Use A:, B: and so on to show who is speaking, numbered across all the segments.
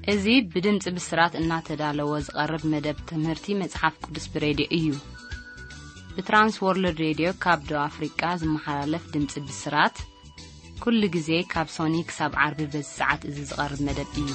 A: እዚህ بدمጽ بسرات እናተዳለወ ዝቀርብ መደብ ትምህርቲ መጽሐፍ ቅዱስ ብሬዲዮ እዩ በትራንስ ወርልድ ሬዲዮ ካብ ዶ አፍሪካ ዝመሓላለፍ ድምጽ ብስራት ኩሉ ጊዜ ካብ ሶኒክ ሳብ ዓርብ በሰዓት እዚ ዝቀርብ መደብ እዩ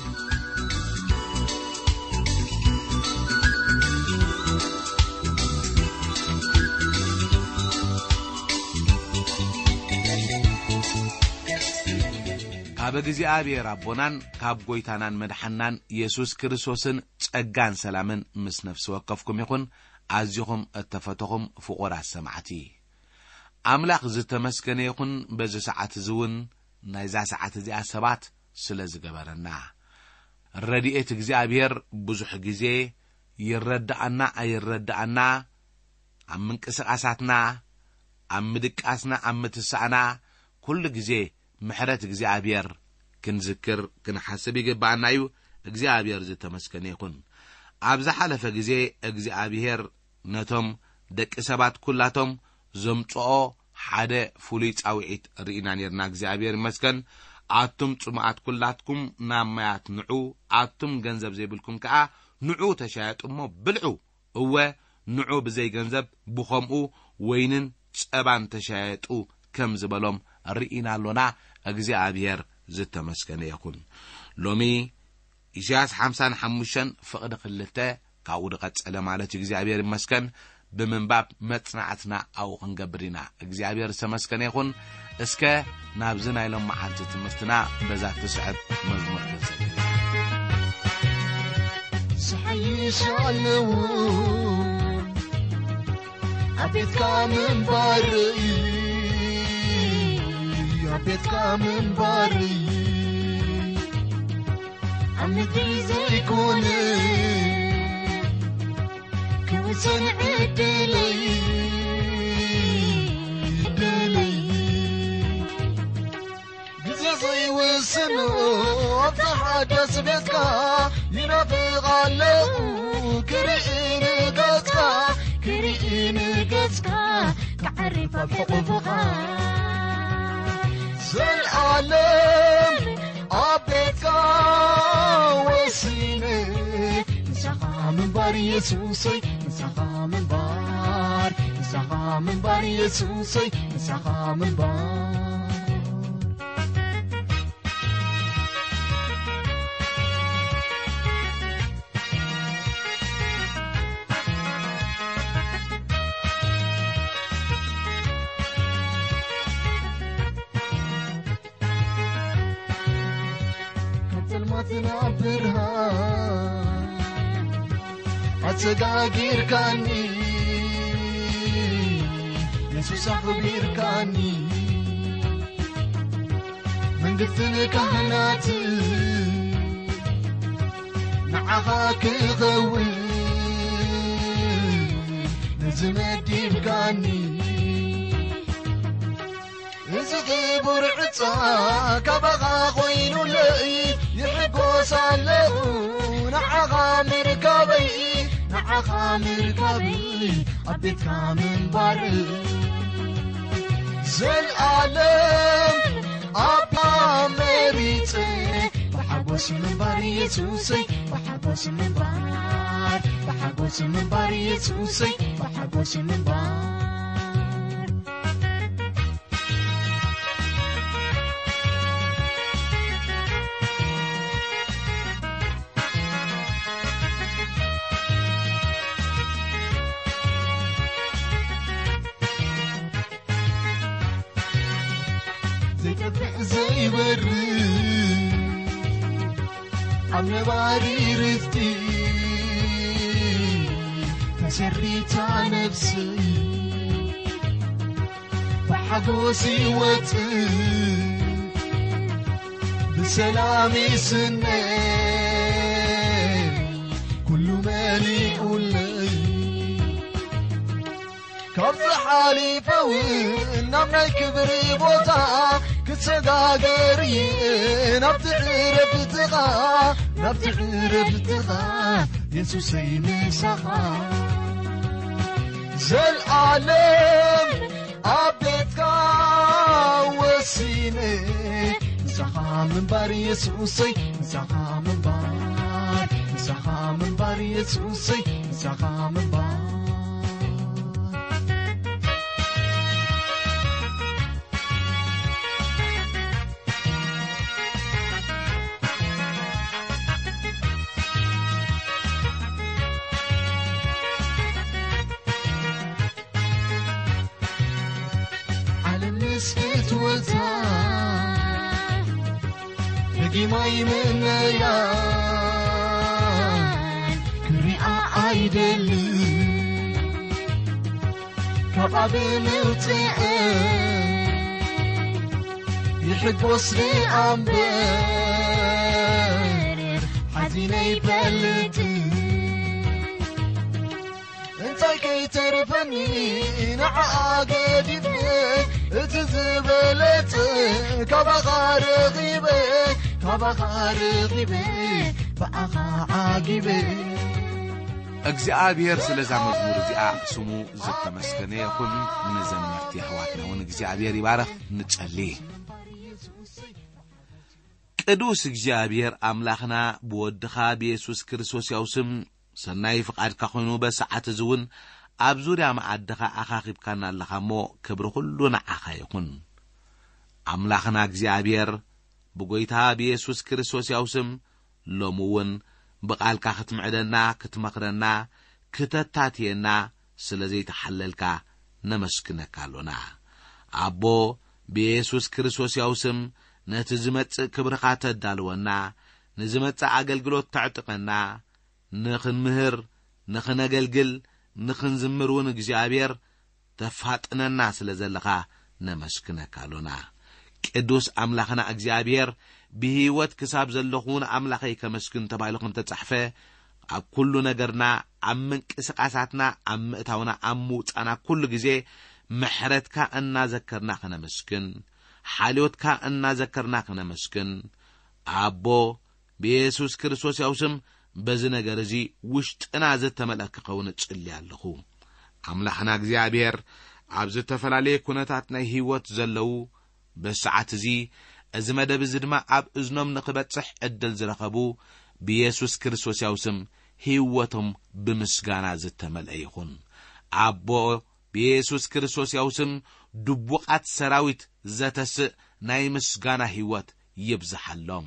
B: ኣብ እግዚአብሔር አቦናን ካብ ጎይታናን መድሐናን ኢየሱስ ክርስቶስን ጸጋን ሰላምን ምስ ነፍስ ወከፍኩም ይኹን አዚኹም እተፈተኹም ፍቁራት ሰማዕቲ አምላኽ ዝተመስገነ ይኹን በዚ ሰዓት ዝውን ናይዛ ሰዓት እዚኣ ሰባት ስለ ዝገበረና ረድኤት እግዚአብሔር ብዙሕ ጊዜ ይረዳአና አይረዳአና ኣብ ምንቅስቃሳትና ኣብ ምድቃስና ኣብ ምትሳዕና ኩሉ ጊዜ ምሕረት እግዚአብሔር ክንዝክር ክንሐስብ ይግባአና እዩ እግዚአብሔር ዝተመስገነ ይኹን ኣብ ዝሓለፈ ጊዜ እግዚአብሔር ነቶም ደቂ ሰባት ኩላቶም ዘምጽኦ ሓደ ፍሉይ ጻውዒት ርኢና ነርና እግዚአብሔር ይመስገን አቱም ጽማዓት ኩላትኩም ናማያት ንዑ አቱም ገንዘብ ዘይብልኩም ከኣ ንዑ ተሻያጡሞ ብልዑ እወ ንዑ ብዘይ ገንዘብ ብኸምኡ ወይንን ጸባን ተሻያጡ ከም ዝበሎም ርኢና አሎና እግዚአብሔር ዝተመስገነ ይኹን ሎሚ ኢሳይያስ 55 ፍቅድ 2 ካው ድቀጸለ ማለት እግዚአብሔር ይመስገን በመንባብ መጽናዕትና አው እንገብሪና እግዚአብሔር ዝተመስገነ ይኹን እስከ ናብዝና ኢሎም መዓልቲ ትምህርትና በዛት ተስዕብ መዝሙር ተሰጥ
C: ሰሐይሻለው አቤት ካምን ባሪ አቤት ካምን ባሪ አምድሪ ዘይኮነ كوسن عدلي جزي وسنو تحدث بك ينافق له كرئين قصك كعرف بحبها سالعالم أبك وسيني من بار يسوسي من بار يسوسي من بار كتل ما تنعبرها أتقاقير كاني يسوس أخبير كاني من قتل كهنات نعهاك غوي نزمدي بقاني نزغي برعتا كبغا غوينو لئي يحبو سالو نعها مركبي عخامر كبي أبيت كامن باري زل عالم أبا مريتي وحبوس من باري يسوسي وحبوس من بار وحبوس من باري يسوسي وحبوس من بار زي بري عم باري رفتي تسريت نفسي بحبوسي وتي بسلامي سنة كل مالي قولي كرز حالي فوين نمنا كبري بوتا كتسقاقري نبتعرف تغا يسوسي مسخا زل عالم أبيتك وسيني زخا من بار يسوسي زخا من بار نسخة من بار يسوسي نسخة من بار سكت وزان لقي ماي من نيان كريعة عايدلي كباب موتئن يحب وصلي أمبر حزيني بلدي انتي كي ترفني نعاقدي فيه اتزبلت كبغار غيبه بأخا عاقبه
B: እግዚአብሔር ስለዛ መዝሙር እዚኣ ስሙ ዝተመስገነ ይኹን ንዘመርቲ ኣሕዋትና እውን እግዚአብሔር ይባረኽ ንጸልይ ቅዱስ እግዚአብሔር አምላኽና ብወድኻ በኢየሱስ ክርስቶስ ያው ስም ሰናይ ፍቃድካ ኮይኑ በሰዓት ዝውን ኣብ ዙርያ ማዕድኻ ኣኻኺብካና ኣለኻሞ ክብሪ ሁሉ ንዓኻ ይኹን አምላኽና እግዚአብሔር ብጎይታ በኢየሱስ ክርስቶስ ያው ስም ሎሙውን بقالك ختمعدنا كتمخرنا كتتاتينا سلازي تحللك نمسكنك لنا عبو بيسوس كريستوس يوسم نتزمت كبرخات الدالونا نزمت عقلقلوت تعتقنا نخن مهر نخن أقلقل نخن زمرون اجزابير تفاتنا الناس لزلقا نمسكنك لنا كدوس أملاخنا اجزابير بهيوت كساب زلخون أملاخي كمسكن تبايلكم تتصحفه كل نجرنا عمك سقاساتنا عم تاونا عموت أنا كل جزء محرتك أن ذكرنا خنا مسكن حاليوتك أن ذكرنا خنا مسكن عبو بيسوس كريستوس يوسم بزنا جرزي وشت أنا زت ملك قونة اللي علخو أملاخنا እግዚአብሔር عبز التفلالي كنتاتنا هيوت زلو بساعات زي أزمة بزدما أب أزنم نقبتح أدل زرقبو بيسوس كريستوس يوسم هيوتهم بمسجانا زتمل أيخون عبو بيسوس كريستوس يوسم دبوقات سراويت زتس ناي مسجانا هيوت يبزح اللهم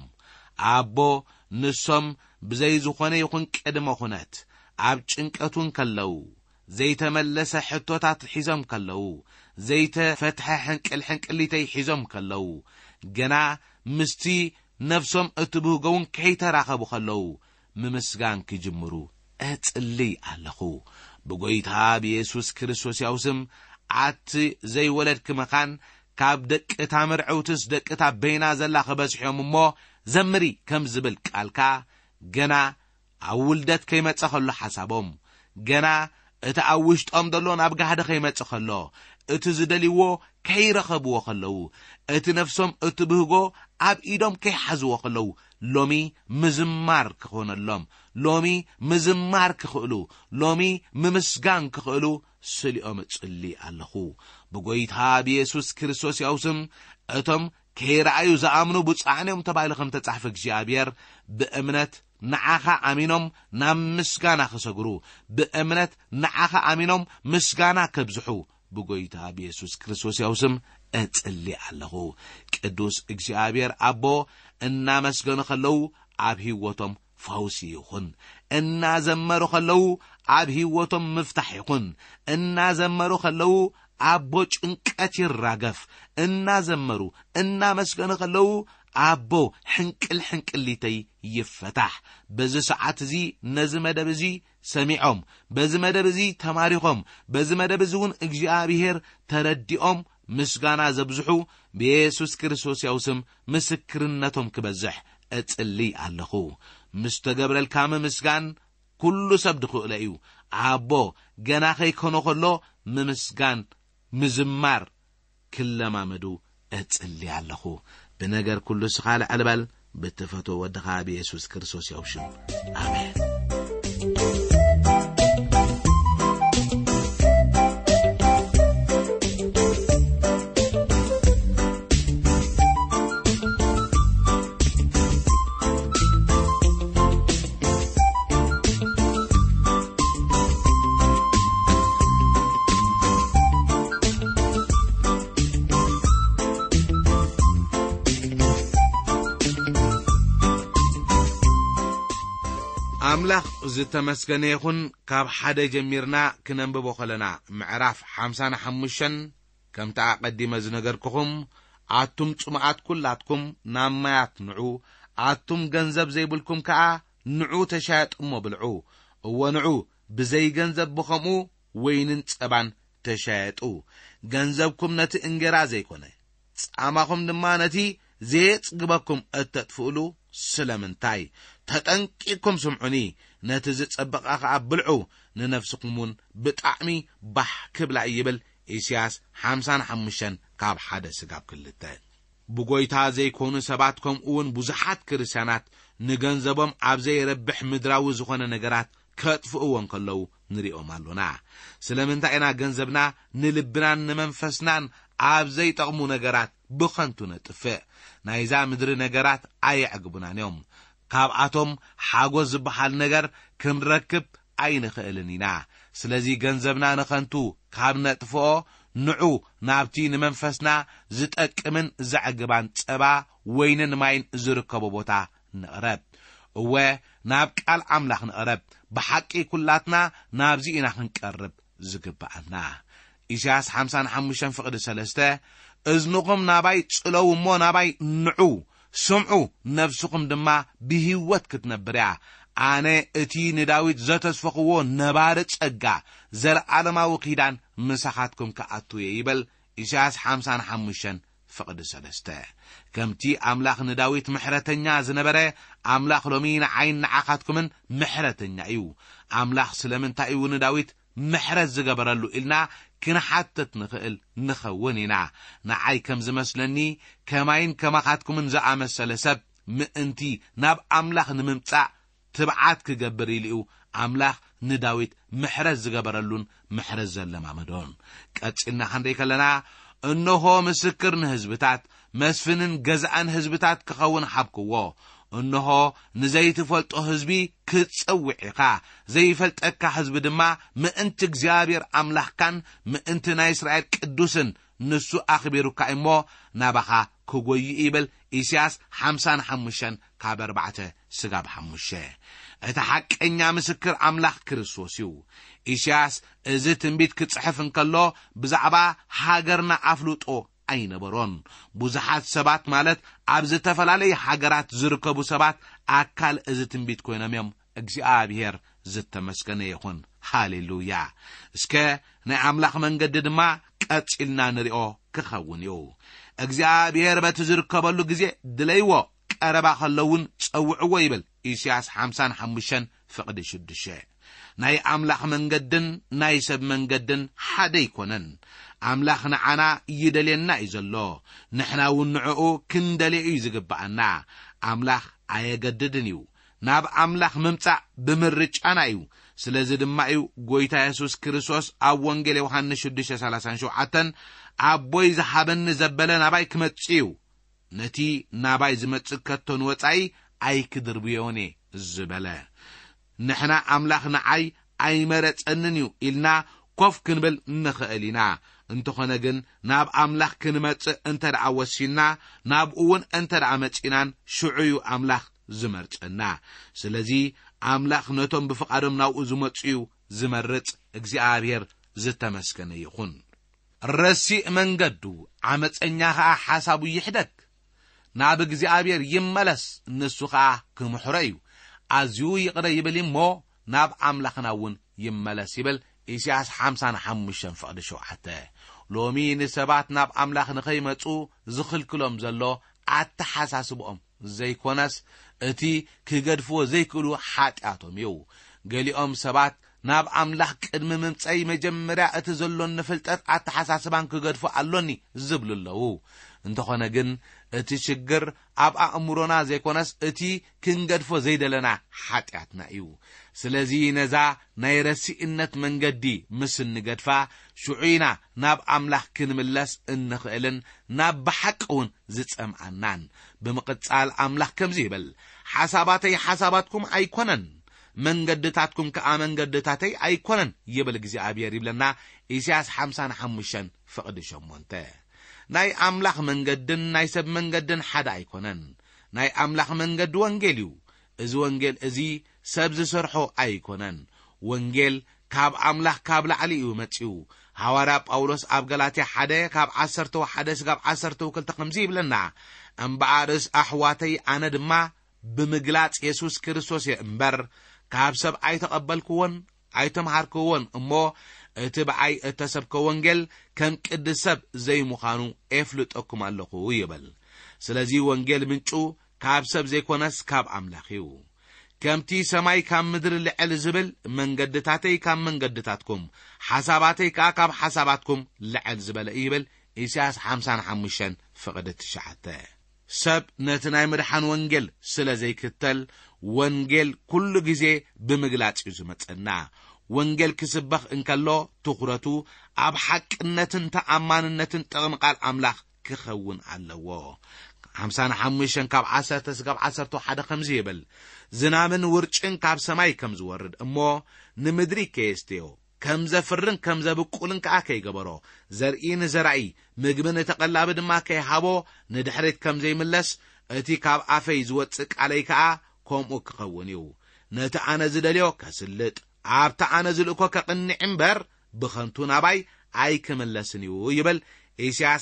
B: عبو نسم بزي زخانة يخون كدما خونات عب چنكتون كلو زيت ملس حتوتات حزم كلو زيت فتح حنك اللي تي حزم كلو جنا مستي نفسهم اتبهجون كي تراقبوا خلو ممسجان كجمرو اتلي علخو بقيتها بيسوس كريستوس يوسم عت زي ولد كمكان كابدك اتامر عوتس دك اتاب بينا زلا خبز حيوم مو زمري كم زبل قالكا جنا عولدت كيما تخلو حسابهم جنا اتعوشت امدلون ابقى هذا كيما تخلو اتزدليو كي رخبوا خلو اتنفسهم اتبهجو عب ايدهم كي حزوا خلو لومي مزمار كخون اللوم لومي مزمار كخلو لومي ممسجان كخلو سليهم تسلي اللخو بقويتها بيسوس كريستوس يوسم اتم كي رأيو زامنو بتصعنهم تبايلخم تتحفق جابير بأمنت نعاخا امينهم نام مسجانا خسقرو بأمنت نعاخا امينهم مسجانا كبزحو بقويتها بيسوس كريستوس يوسم اتلي علخو قدوس እግዚአብሔር አቦ እና መስገኑ خلو አብ ህይወቶም ፈውሲ ይኹን እና ዘመሩ خلو አብ ህይወቶም መፍታሕ ይኹን እና ዘመሩ خلو አቦ ጭንቀት ይራገፍ እና ዘመሩ እና መስገኑ خلو አቦ ሕንቅል ሊተይ ይፈታሕ በዚ ሰዓት እዚ ነዚ መደብ እዚ ሰሚዖም በዚ መደብ እዚ ተማሪኾም በዚ መደብ እዚውን እግዚአብሔር ተረዲኦም مسجانا زبزحو بيسوس كريستوس يوسم مسكرنتهم كبزح اتلي علخو مستقبل الكامل مسجان كل سبدخو إليو عبو جناخي كونو خلو ممسجان مزمار كلما مدو اتلي علخو بنجر كل سخال علبال بتفتو ودخا بيسوس كريستوس يوسم آمين أملاخ زتمسكن يكون كاب حدا جميرنا كننببو خلنا معرف 55 كم تقدم زنجركم عتم سمعات كلاتكم نامات نعو عتم جنزب زي بلكم كا نعو تشات بلعو ونعو بزي جنزب بخمو وين تبان تشاتو جنزبكم نت انجرا زي كونه أماكم دمانتي زيت جبكم التطفولو سلامنتاي تتنقيكم سمعوني نتزت أبقى عبلعو ننفسكمون بتعمي بح كبلا يبل إسياس 55 كاب حدث قاب كلتين بقويتا زي كونو سباتكم اون بزحات كرسانات نغنزبهم عبزي ربح مدراو زخونا نگرات كتفقوان كلو نريقو مالونا سلامنتاينا غنزبنا نلبنا نمنفسنان عبزي تغمو نگرات بخنتو نتفق نايزا مدر نگرات اي عقبنا نيوم كابعاتهم حاغوز بحال نگر كنركب اي نخيلنينا سلازي غنزبنا نخنتو كاب نتفقو نعو نابتي نمنفسنا زتأكمن زعقبان تبا وينن ماين زركبو بوتا نقرب نابك العملخ نقرب بحقي كلاتنا نابزينا نقرب زقبعنا إشاس 55 فقد سلسته ازنقم ناباي تسلو مو ناباي نعو سمعو نفسكم دما بهيوت كتنبريا أنا اتي نداويت زتسفقو نبارت أجا زر علماو قيدان مساحاتكم كأتو يبل إشاس 55 فقد سلسته كمتي أملاخ نداويت محرتنيا زنبري أملاخ لومين عين نعاقاتكم محرتنيا ايو أملاخ سلمن تايو نداويت محرت زقبرلو إلنا كنا حتى نخيل نخونينا نعاي كم زمسلني كماين كماقاتكم زعام السلسب مئنتي ناب أملاخ نممتع تبعات كجبري ليو أملاخ نداويت محرز زقبرلون محرز زلما مدون كأتشنا حنديك لنا انه مسكر نهزبتات مسفنن جزعان هزبتات كخون حبكو انه نزيت فلطو هزبي كتصوعيقا زي فلطك حزب دما مئنت እግዚአብሔር አምላክ ካን مئنتنا اسرائيل قدوسن نسو اخبيرو كايمو نابخا كوغوي يبل ኢሳያስ 55 ካብ 4 ስጋብ 5 እታ ሐቀኛ ምስክር አምላክ ክርስቶስ እዩ ኢሳያስ እዚ ትንቢት ክጽሕፍ እንከሎ ብዛዕባ ሃገርና አፍሉጦ አይነበሮን ብዙሓት ሰባት ማለት ኣብዚ ተፈላለየ ሃገራት ዝርከቡ ሰባት አካል እዚ ትንቢት ኮይኖም እግዚአብሔር ዝተመስገነ ይሁን ሃሌሉያ እስከ ናይ አምላክ መንገድ ድማ ቀጽልና ንሪኦ ክኸውን እዩ እግዚአብሔር በትዝርከበሉ ጊዜ ድለይዎ ቀረባ ከለውን ጸውዕዎ ይብል ኢሳያስ 55 ፍቅድ 6 ናይ አምላክ መንገድን ናይ ሰብ መንገድን ሓደ ይኮነን አምላክ ንዓና ይደልየና ይዘሎ ንሕናውን ንዕኡ ክንደልዩ ዝግባአና አምላክ አየገድድን እዩ ናብ አምላክ መምጻእ ብምርጫና እዩ ስለዚ ድማ እዩ ጎይታ ኢየሱስ ክርስቶስ ኣብ ወንጌል ዮሐንስ 6:37 አቦይ ዝሃበን ዘበለ ናባይ ክመጽዩ ነቲ ናባይ ዝመጽእ ከቶን ወጻይ ኣይክድርብዮኔ ዝበለ ንሕና አምላክ ንዓይ ኣይመረጸንን እዩ ኢልና ኮፍ ክንብል ንኽእሊና እንተኾነ ግን ናብ አምላክ ክንመጽእ እንተደኣ ወሲና ናብ እውን እንተደኣ መጺናን ሽዑዩ አምላክ ዝመርጸና ስለዚ አምላክ ነቶም በፈቃዶም ናው ዝመጽዩ ዝመርጽ እግዚአብሔር ዝተመስገነ ይኹን ረሲእ መንገዱ ዓመፀኛ ሐሳቡ ይሕደግ ናብ እግዚአብሔር ይመለስ ንሱ ክምሕረዩ አዝዩ ይቅረ ይብል ሞ ናብ አምላክናውን ይመለስ ይብል ኢሳያስ 55 ፍቅድ 7 ሎሚ ንሰባት ናብ አምላክ ንኸይመጹ ዝኽልክሎም ዘሎ አተሐሳስቦም ዘይኮነስ እቲ ክገድፍዎ ዘይክሉ ኃጢአቶም እዩ ገሊኦም ሰባት ናብ አምላክ ቅድሚ ምምጻይ መጀመርያ እቲ ዘሎን ንፍልጠት አተሐሳስባን ክገድፉ አሎኒ ዝብልለው እንተኾነ ግን እቲ ችግር ኣብ አእምሮና ዘይኮነስ እቲ ክንገድፎ ዘይደለና ኃጢአትና እዩ ስለዚ ነዛ ናይ ረሲእነት መንገዲ ምስ ንገድፋ ሽዑይና ናብ አምላክ ክንምለስ እንኽእልን ናብ በሐቅውን ዝጸምዓናን ብምቅጻል አምላክ ከምዚ ይብል ሐሳባተይ ሐሳባትኩም አይኮነን መንገድታትኩም ከመንገድታተይ አይኮነን ይብል እግዚአብሔር ይብለና ኢሳያስ 55 ፍቅድ 8 ናይ አምላክ መንገድን ናይ ሰብ መንገድን ሓደ አይኮነን ናይ አምላክ መንገድ ወንጌል እዩ እዚ ወንጌል እዚ ሰብ ዝሰርሖ ኣይኮነን ወንጌል ካብ ኣምላኽ ካብ ላዕሊ እዩ መጺኡ ሐዋርያ ጳውሎስ ኣብ ገላትያ 1 ካብ 11 ስጋብ 12 ከምዚ ይብለና እምበኣርስ ኣሕዋተይ ኣነ ድማ ብምግላጽ ኢየሱስ ክርስቶስ እምበር ካብ ሰብ ኣይተቐበልኩዎን ኣይተምሃርኩዎን እሞ እቲ በዓይ እተሰብከ ወንጌል ከም ቅዱስ ሰብ ዘይምዃኑ ኤፍልጠኩም ኣለኹ ይብል ስለዚ ወንጌል ምንጩ ካብ ሰብ ዘይኮነስ ካብ ኣምላኽ እዩ ከምቲ ሰማይ ካብ ምድሪ ልዕል ዝብል መንገድታተይ ካብ መንገድታትኩም ሓሳባተይ ካብ ሓሳባትኩም ልዕል ዝበለ ይብል ኢሳይያስ 55 ፍቅዲ 9 ሰብ ነቲ ናይ ምድሓን ወንጌል ስለ ዘይክተል ወንጌል ኩሉ ግዜ ብምግላጽ እዩ ዝመጽና ወንጌል ክስበኽ እንከሎ ትኹረቱ ኣብ ሓቅነትን ተኣማንነትን ጥቕሚ ቃል ኣምላኽ ክኸውን ኣለዎ 55 ካብ 10 ስጋብ 11 ከምዚ ይብል ዝናብን ውርጭን ካብ ሰማይ ከም ዝወርድ እሞ ንምድሪ ከየስትዮ ከም ዘፍርን ከም ዘብቁልን ከዓ ከይገበሮ ዘርኢ ንዘራኢ ምግብን ተቐላቢ ድማ ከይሃቦ ንድሕሪት ከም ዘይምለስ እቲ ካብ ኣፈይ ዝወፅእ ቃለይ ከዓ ከምኡ ክኸውን እዩ ነቲ ኣነ ዝደልዮ ከስልጥ ኣብታ ኣነ ዝልእኮ ከቕንዕ እምበር ብኸንቱ ናባይ ኣይክምለስን እዩ ይብል ኢሳይያስ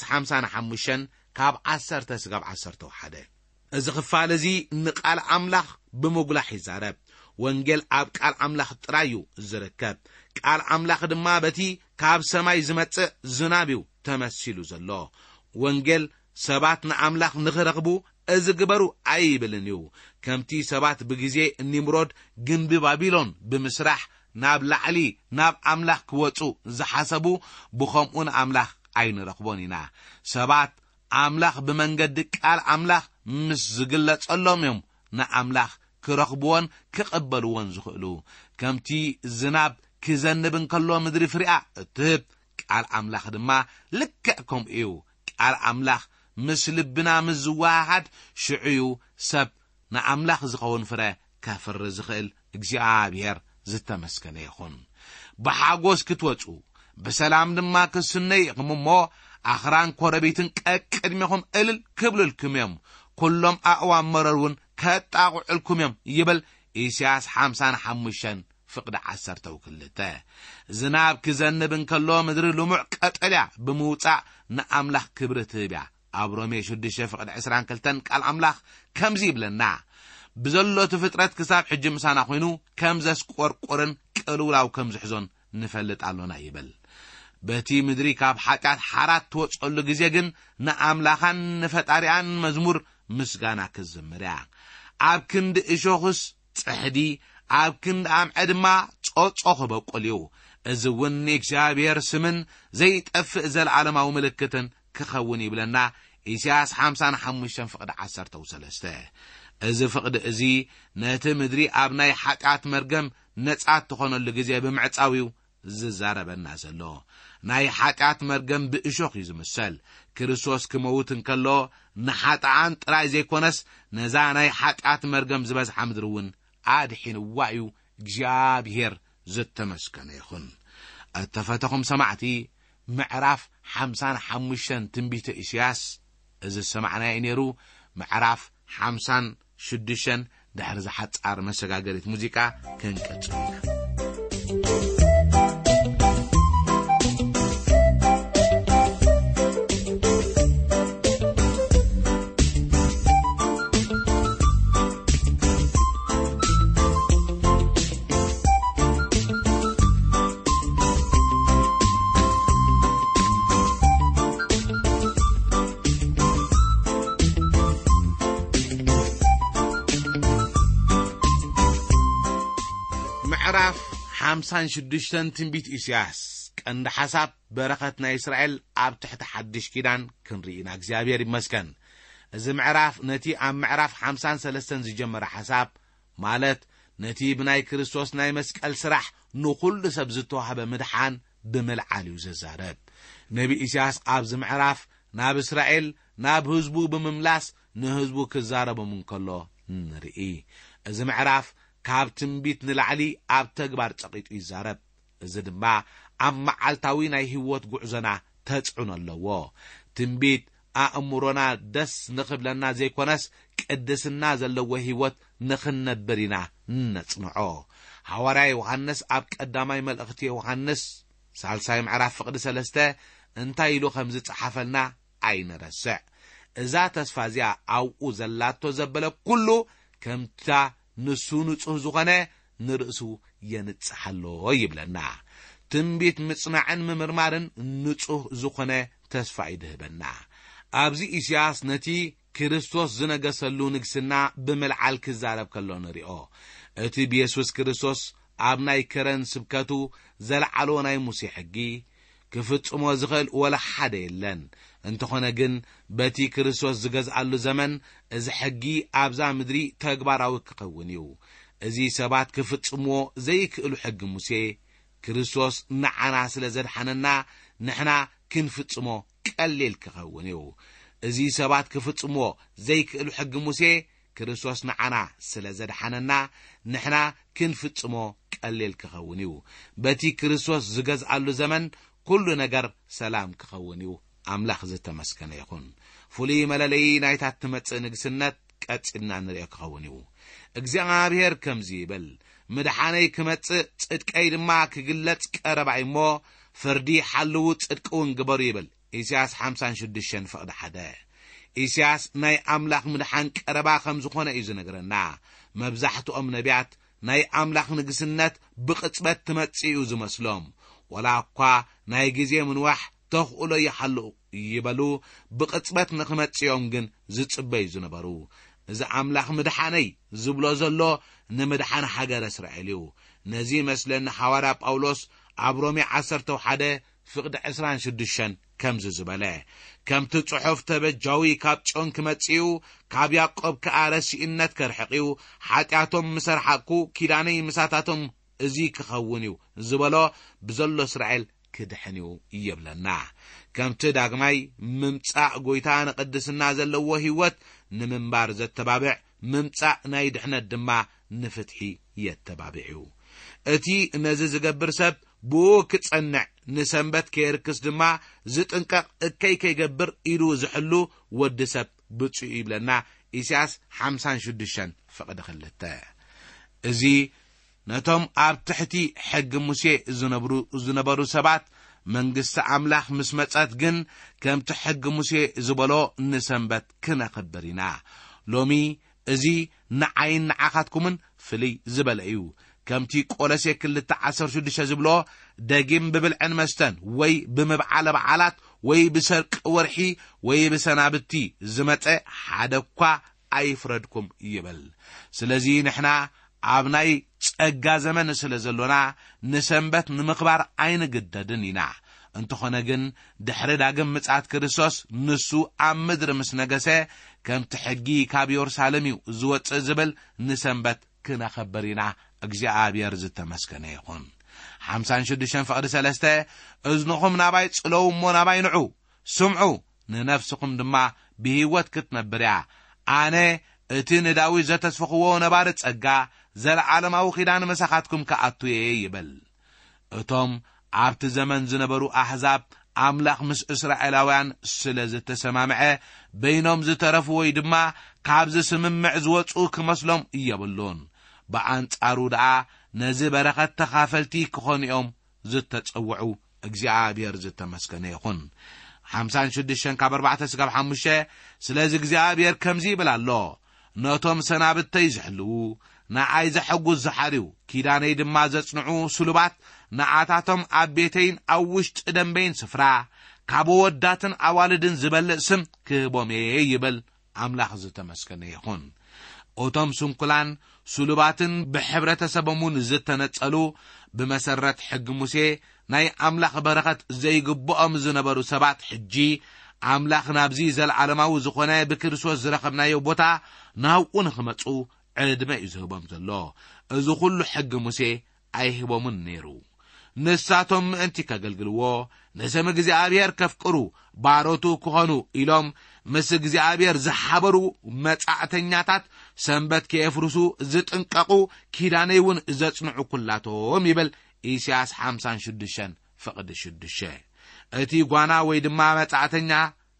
B: 55 ካብ 10 ስጋብ 11 እዚ ክፋል እዚ ንቃል ኣምላኽ ብምጉላሕ ይዛረብ ወንጌል ኣብ ቃል ኣምላኽ ጥራይ እዩ ዝርከብ ቃል ኣምላኽ ድማ በቲ ካብ ሰማይ ዝመጽእ ዝናብ እዩ ተመሲሉ ዘሎ ወንጌል ሰባት ንኣምላኽ ንኽረኽቡ እዚ ግበሩ ኣይብልን እዩ ከምቲ ሰባት ብግዜ ኒምሮድ ግንቢ ባቢሎን ብምስራሕ ናብ ላዕሊ ናብ ኣምላኽ ክወጹ ዝሓሰቡ ብኸምኡን ኣምላኽ ኣይንረኽቦን ኢና ሰባት ኣምላኽ ብመንገዲ ቃል ኣምላኽ ምስ ዝግለጸሎም እዮም ንኣምላኽ ክረኽብዎን ክቕበልዎን ዝኽእሉ ከምቲ ዝናብ ክዘንብ እንከሎ ምድሪ ፍሪኣ እትህብ ቃል ኣምላኽ ድማ ልክዕ ከምኡ እዩ ቃል ኣምላኽ ምስ ልብና ምስ ዝወሃሃድ ሽዑዩ ሰብ ንኣምላኽ ዝኸውን ፍረ ከፍሪ ዝኽእል እግዚኣብሔር ዝተመስገነ ይኹን ብሓጎስ ክትወጹ ብሰላም ድማ ክስነይ ኢኹም እሞ ኣኽራን ኮረቤትን ቀቅድሚኹም እልል ክብልልኩም እዮም ኩሎም ኣእዋም መረርውን ከጣቑዕልኩም እዮም ይብል ኢሳይያስ 55 ፍቅዲ 12 ዝናብ ክዘንብ እንከሎ ምድሪ ልሙዕ ቀጠልያ ብምውፃእ ንኣምላኽ ክብሪ ትህብያ ኣብ ሮሜ 6 ፍቅዲ 22 ቃል ኣምላኽ ከምዚ ይብለና ብዘሎ ፍጥረት ክሳብ ሕጂ ምሳና ኮይኑ ከም ዘስቆርቆርን ቅልውላው ከም ዝሕዞን ንፈልጥ ኣሎና ይብል በቲ ምድሪ ካብ ሓጢአት ሓራት ትወጽሉ ግዜ ግን ንኣምላኻን ንፈጣሪያን መዝሙር ምስጋና ክዝምርያ ኣብ ክንዲ እሾኽስ ጽሕዲ ኣብ ክንዲ ኣምዐ ድማ ጾጾ ክበቁል እዩ እዚ እውን እግዚአብሔር ስምን ዘይጠፍእ ዘለዓለማዊ ምልክትን ክኸውን ይብለና ኢሳይያስ 55 ፍቅዲ 13 እዚ ፍቅዲ እዚ ነቲ ምድሪ ኣብ ናይ ሓጢአት መርገም ነጻ ትኾነሉ ግዜ ብምዕጻዊው ዝዛረበና ዘሎ ናይ ሓጢአት መርገም ብእሾኽ እዩ ዝምሰል ክርስቶስ ክመውት እንከሎ ንሓጣን ጥራይ ዘይኮነስ ነዛ ናይ ሓጢአት መርገም ዝበዝሓ ምድሪ እውን ኣድሒንዋ እዩ እግዚአብሔር ዝተመስገነ ይኹን እተፈተኹም ሰማዕቲ ምዕራፍ 55 ትንቢተ ኢሳይያስ እዚ ሰማዕናይ ነይሩ ምዕራፍ 56 ድሕሪ ዝሓጻር መሰጋገሪት ሙዚቃ ክንቀጽል ምዕራፍ 56 ትንቢት ኢሳይያስ ቀንዲ ሓሳብ በረኸት ናይ እስራኤል ኣብ ትሕቲ ሓድሽ ኪዳን ክንርኢና እግዚአብሔር ይመስገን እዚ ምዕራፍ ነቲ ኣብ ምዕራፍ 53 ዝጀመረ ሓሳብ ማለት ነቲ ብናይ ክርስቶስ ናይ መስቀል ስራሕ ንኹሉ ሰብ ዝተዋህበ ምድሓን ብምልዓል እዩ ዝዛረብ ነቢ ኢሳይያስ ኣብዚ ምዕራፍ ናብ እስራኤል ናብ ህዝቡ ብምምላስ ንህዝቡ ክዛረቦም እንከሎ ንርኢ እዚ ምዕራፍ ካብ ትንቢት ንላዕሊ ኣብ ተግባር ጸቂጡ ይዛረብ እዚ ድማ ኣብ መዓልታዊ ናይ ህይወት ጉዕዞና ተጽዕኖ ኣለዎ ትንቢት ኣእምሮና ደስ ንኽብለና ዘይኮነስ ቅድስና ዘለዎ ህይወት ንኽነብርና ነጽንዖ ሐዋርያ ዮሐንስ ኣብ ቀዳማይ መልእኽቲ ዮሐንስ ሳልሳይ ምዕራፍ ፍቅዲ 3 እንታይ ኢሉ ከም ዝጽሓፈልና ኣይንረስዕ እዛ ተስፋ እዚኣ ኣብኡ ዘላቶ ዘበለ ኩሉ ከምታ ንሱ ንጹህ ዝኾነ ንርእሱ የንጽሓሎ ይብለና ትንቢት ምጽናዕን ምምርማርን ንጹህ ዝኾነ ተስፋ ይድህበና ኣብዚ ኢሳያስ ነቲ ክርስቶስ ዝነገሰሉ ንግስና ብምልዓል ክዛረብ ከሎ ንሪኦ እቲ ኢየሱስ ክርስቶስ ኣብ ናይ ከረን ስብከቱ ዘለዓሎ ናይ ሙሴ ሕጊ ክፍጽሞ ዝኽእል ወላ ሓደ የለን እንተኾነ ግን በቲ ክርስቶስ ዝገዝኣሉ ዘመን እዚ ሕጊ ኣብዛ ምድሪ ተግባራዊ ክኸውን እዩ እዚ ሰባት ክፍጽምዎ ዘይክእሉ ሕጊ ሙሴ ክርስቶስ ንዓና ስለ ዘድሓነና ንሕና ክንፍጽሞ ቀሊል ክኸውን እዩ እዚ ሰባት ክፍጽምዎ ዘይክእሉ ሕጊ ሙሴ ክርስቶስ ንዓና ስለ ዘድሓነና ንሕና ክንፍጽሞ ቀሊል ክኸውን እዩ በቲ ክርስቶስ ዝገዝኣሉ ዘመን ኩሉ ነገር ሰላም ክኸውን እዩ ኣምላኽ ዝተመስገነ ይኹን ፍሉይ መለለይ ናይታት ትመጽእ ንግስነት ቀጺልና ንሪኦ ክኸውን እዩ እግዚኣብሔር ከምዚ ይብል ምድሓነይ ክመጽእ ጽድቀይ ድማ ክግለጽ ቀረባ እሞ ፍርዲ ሓልው ጽድቂ እውን ግበሩ ይብል ኢሳያስ 56 ፍቅዲ 1 ኢሳያስ ናይ ኣምላኽ ምድሓን ቀረባ ከም ዝኾነ እዩ ዝነግረና መብዛሕትኦም ነቢያት ናይ ኣምላኽ ንግስነት ብቕጽበት ትመጽእ እዩ ዝመስሎም ወላ እኳ ናይ ግዜ ምንዋሕ ተኽእሎ ይሓልኡ ይበሉ ብቕጽበት ንኽመጽኦም ግን ዝጽበዩ ዝነበሩ እዚ ኣምላኽ ምድሓነይ ዝብሎ ዘሎ ንምድሓን ሃገረ እስራኤል እዩ ነዚ መስለኒ ሐዋርያ ጳውሎስ ኣብ ሮሜ 11 ፍቅዲ 26 ከምዚ ዝበለ ከምቲ ጽሑፍ ተበጃዊ ካብ ጮን ክመጽኡ ካብ ያዕቆብ ከኣረሲእነት ከርሕቂዩ ሓጢአቶም ምሰርሓኩ ኪዳነይ ምሳታቶም እዚ ክኸውን እዩ ዝበሎ ብዘሎ እስራኤል ክድሕን እዩ ይብለና ከምቲ ዳግማይ ምምጻእ ጎይታ ንቅድስና ዘለዎ ህይወት ንምንባር ዘተባብዕ ምምጻእ ናይ ድሕነት ድማ ንፍትሒ የተባብዑ እቲ ነዚ ዝገብር ሰብ ብኡ ክጸንዕ ንሰንበት ከይርክስ ድማ ዝጥንቀቕ እከይ ከይገብር ኢሉ ዝሕሉ ወዲ ሰብ ብፁዕ ይብለና ኢሳያስ 56 ፍቅዲ 2 እዚ ነቶም ኣብ ትሕቲ ሕጊ ሙሴ ዝነበሩ ሰባት መንግስቲ ኣምላኽ ምስ መጸት ግን ከምቲ ሕጊ ሙሴ ዝበሎ ንሰንበት ክነኽብር ኢና ሎሚ እዚ ንዓይን ንዓኻትኩምን ፍልይ ዝበለ እዩ ከምቲ ቆሎሴ 2:16 ዝብሎ ደጊም ብብልዕን መስተን ወይ ብምብዓለ በዓላት ወይ ብሰርቂ ወርሒ ወይ ብሰናብቲ ዝመጸ ሓደ እኳ ኣይፍረድኩም ይብል ስለዚ ንሕና ኣብ ናይ ጸጋ ዘመን ስለ ዘሎና ንሰንበት ንምኽባር ኣይንግደድን ኢና እንተኾነ ግን ድሕሪ ዳግም ምጽኣት ክርስቶስ ንሱ ኣብ ምድሪ ምስ ነገሰ ከምቲ ሕጊ ካብ ኢየሩሳሌም እዩ ዝወጽእ ዝብል ንሰንበት ክነኽብር ኢና እግዚኣብሔር ዝተመስገነ ይኹን 56 ፍቅዲ 3 እዝንኹም ናባይ ጽለው እሞ ናባይ ንዑ ስምዑ ንነፍስኹም ድማ ብህይወት ክትነብር እያ ኣነ እቲ ንዳዊት ዘተስፈኽዎ ነባሪ ጸጋ ዘለዓለማዊ ኺዳን መሳኻትኩም ከኣቱ እየ ይብል እቶም ኣብቲ ዘመን ዝነበሩ ኣሕዛብ ኣምላኽ ምስ እስራኤላውያን ስለ ዝተሰማምዐ በይኖም ዝተረፉ ወይ ድማ ካብዚ ስምምዕ ዝወፁ ክመስሎም እየብሉን በኣንጻሩ ደኣ ነዚ በረኸት ተኻፈልቲ ክኾኑኦም ዝተጸውዑ እግዚኣብሔር ዝተመስገነ ይኹን 56:4-5 ስለዚ እግዚኣብሔር ከምዚ ይብል ኣሎ ነቶም ሰናብተይ ዝሕልው ንዓይ ዘሐጉዝ ዝሓርዩ ኪዳነይ ድማ ዘጽንዑ ስሉባት ንዓታቶም ኣብ ቤተይን ኣብ ውሽጢ ደንበይን ስፍራ ካብ ወዳትን ኣዋልድን ዝበልዕ ስም ክህቦም እየ ይብል ኣምላኽ ዝተመስገነ ይኹን እቶም ስንኩላን ስሉባትን ብሕብረተሰቦምን ዝተነጸሉ ብመሰረት ሕጊ ሙሴ ናይ ኣምላኽ በረኸት ዘይግብኦም ዝነበሩ ሰባት ሕጂ ኣምላኽ ናብዚ ዘለዓለማዊ ዝኾነ ብክርስቶስ ዝረኸብናዮ ቦታ ናብኡ ንኽመጹ ዕድመ እዩ ዝህቦም ዘሎ እዚ ኩሉ ሕጊ ሙሴ ኣይህቦምን ነይሩ ንሳቶም ምእንቲ ከገልግልዎ ንሰም እግዚኣብሔር ከፍቅሩ ባሮቱ ክኾኑ ኢሎም ምስ እግዚኣብሔር ዝሓበሩ መጻዕተኛታት ሰንበት ከየፍርሱ ዝጥንቀቑ ኪዳነይ እውን ዘጽንዑ ኩላቶም ይብል ኢሳያስ 56:6 እቲ ጓና ወይ ድማ መጻዕተኛ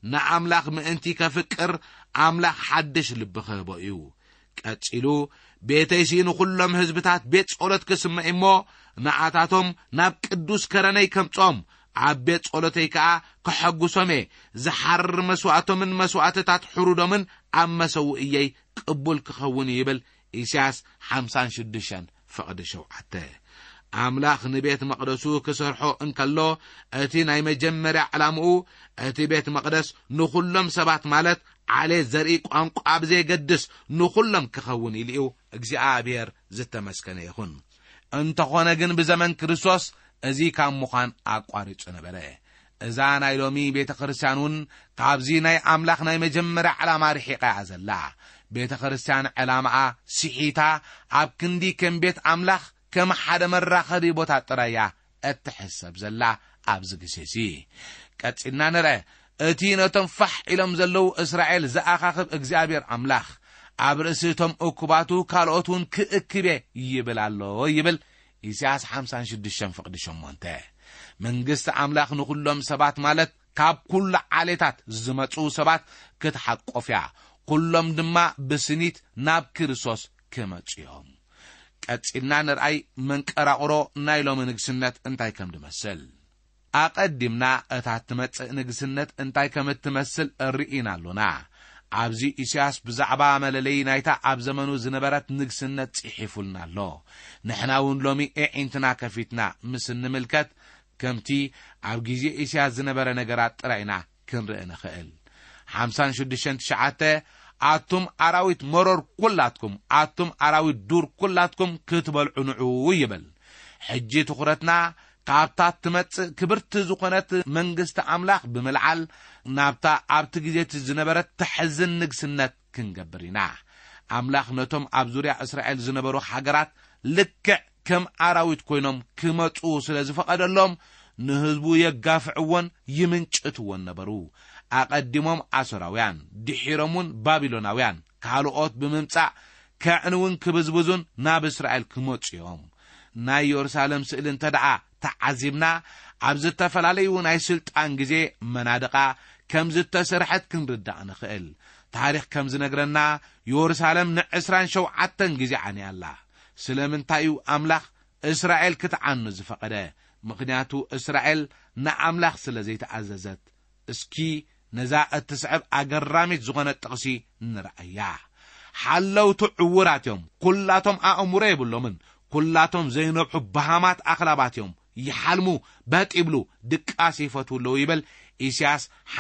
B: ንኣምላኽ ምእንቲ ከፍቅር ኣምላኽ ሓድሽ ልቢ ክህቦ እዩ ቀጺሉ ቤተይሲ ንኹሎም ህዝብታት ቤት ጸሎት ክስምዕ እሞ ንኣታቶም ናብ ቅዱስ ከረነይ ከምጾም ኣብ ቤት ጸሎተይ ከዓ ክሐጉሶም ዝሓርር መስዋዕቶምን መስዋዕትታት ሕሩዶምን ኣብ መሰውእየይ ቅቡል ክኸውን ይብል ኢሳይያስ 56 ፍቕዲ 7 ኣምላኽ ንቤት መቕደሱ ክሰርሖ እንከሎ እቲ ናይ መጀመርያ ዕላምኡ እቲ ቤት መቕደስ ንኹሎም ሰባት ማለት ዓሌት ዘርኢ ቋንቋ ብዘይገድስ ንኹሎም ክኸውን ኢልዩ እግዚአብሔር ዝተመስገነ ይኹን እንተኾነ ግን ብዘመን ክርስቶስ እዚ ካብ ምዃን ኣቋሪጹ ነበረ እዛ ናይ ሎሚ ቤተ ክርስቲያን እውን ካብዚ ናይ ኣምላኽ ናይ መጀመርያ ዕላማ ርሒቓ ዘላ ቤተ ክርስቲያን ዕላማኣ ሲሒታ ኣብ ክንዲ ከም ቤት ኣምላኽ ከም ሓደ መራኸቢ ቦታ ጥራያ እትሕሰብ ዘላ ኣብዚ ግዜሲ ቀጺልና ንርአ እቲ ነቶም ፋሕ ኢሎም ዘለው እስራኤል ዝኣኻኽብ እግዚአብሔር ኣምላኽ ኣብ ርእሲቶም እኩባቱ ካልኦቱን ክእክቤ ይብል ኣሎ ይብል ኢሳይያስ 56:8 መንግስቲ ኣምላኽ ንኹሎም ሰባት ማለት ካብ ኩሉ ዓሌታት ዝመጹ ሰባት ክትሓቆፍያ ኩሎም ድማ ብስኒት ናብ ክርስቶስ ክመጽኦም ቀጺልና ንርአይ መንቀራቕሮ ናይ ሎሚ ንግስነት እንታይ ከም ድመስል ኣቐዲምና እታ ትመጽእ ንግስነት እንታይ ከም እትመስል ርኢና ኣሎና ኣብዚ ኢሳይያስ ብዛዕባ መለለይ ናይታ ኣብ ዘመኑ ዝነበረት ንግስነት ጽሒፉልና ኣሎ ንሕና እውን ሎሚ ዕንትና ከፊትና ምስ ንምልከት ከምቲ ኣብ ግዜ ኢሳይያስ ዝነበረ ነገራት ጥራይና ክንርኢ ንኽእል 56:9 ኣቱም ኣራዊት መሮር ኩላትኩም ኣቱም ኣራዊት ዱር ኩላትኩም ክትበልዑ ንዑ ይብል ሕጂ ትኹረትና ካብታ ትመጽእ ክብርቲ ዝኾነት መንግስቲ ኣምላኽ ብምልዓል ናብታ ኣብቲ ግዜ ዝነበረት ትሕዝን ንግስነት ክንገብር ኢና ኣምላኽ ነቶም ኣብ ዙርያ እስራኤል ዝነበሩ ሃገራት ልክዕ ከም ኣራዊት ኮይኖም ክመጹ ስለ ዝፈቐደሎም ንህዝቡ የጋፍዕዎን ይምንጭትዎን ነበሩ ኣቐዲሞም ኣሶራውያን ድሒሮምን ባቢሎናውያን ካልኦት ብምምጻእ ከዕንውን ክብዝብዙን ናብ እስራኤል ክመጽኦም ናይ ኢየሩሳሌም ስእሊ እንተደኣ ተዓዚብና ኣብ ዝተፈላለዩ ናይ ስልጣን ግዜ መናድቓ ከም ዝተሰርሐት ክንርዳእ ንኽእል ታሪኽ ከም ዝነግረና ኢየሩሳሌም ን27 ግዜ ዓንያ ኣላ ስለምንታይ ኣምላኽ እስራኤል ክትዓኑ ዝፈቐደ ምክንያቱ እስራኤል ንኣምላኽ ስለ ዘይተኣዘዘት እስኪ ነዛ እትስዕብ ኣገራሚት ዝኾነት ጥቕሲ ንርአያ ሓለውቱ ዕውራት እዮም ኩላቶም ኣእሙሮ የብሎምን ኩላቶም ዘይነብሑ ባሃማት ኣኽላባት እዮም ይሓልሙ በጢብሉ ድቃስ ይፈትውለው ይብል ኢሳይያስ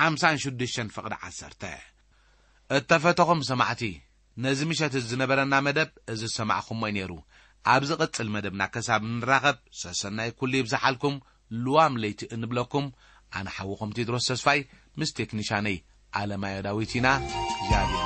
B: 56:10 እተፈተኹም ሰማዕቲ ነዚ ምሸት ዝነበረና መደብ እዚ ሰማዕኹም ነይሩ ኣብዚ ቅጽል መደብና ከሳብ ንራኸብ ሰሰናይ ኩሉ ይብዛሓልኩም ልዋም ለይቲ እንብለኩም ኣነ ሓውኹም ቴድሮስ ተስፋይ ምስ ቴክኒሻነይ ኣለማዮ ዳዊትና እግዚአብሔር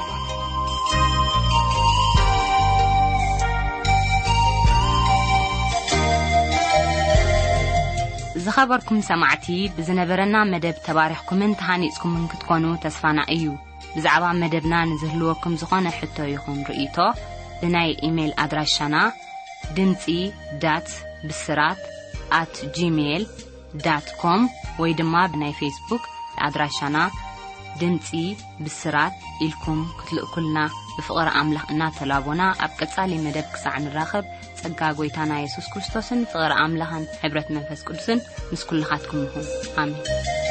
A: ዝኸበርኩም ሰማዕቲ ብዝነበረና መደብ ተባሪኽኩምን ተሃኒጽኩምን ክትኮኑ ተስፋና እዩ ብዛዕባ መደብና ንዝህልወኩም ዝኾነ ሕቶ ይኹን ርእይቶ ብናይ ኢሜል ኣድራሻና dimci.bisrat@gmail.com ወይ ድማ ብናይ ፌስቡክ ኣድራሻና ድምፂ ብስራት ኢልኩም ክትልእኩልና ብፍቕሪ ኣምላኽ እናተላቦና ኣብ ቀጻሊ መደብ ክሳዕ ንራኸብ ጸጋ ጎይታና ኢየሱስ ክርስቶስን ፍቕሪ ኣምላኽን ሕብረት መንፈስ ቅዱስን ምስ ኩልኻትኩም ይኹን ኣሜን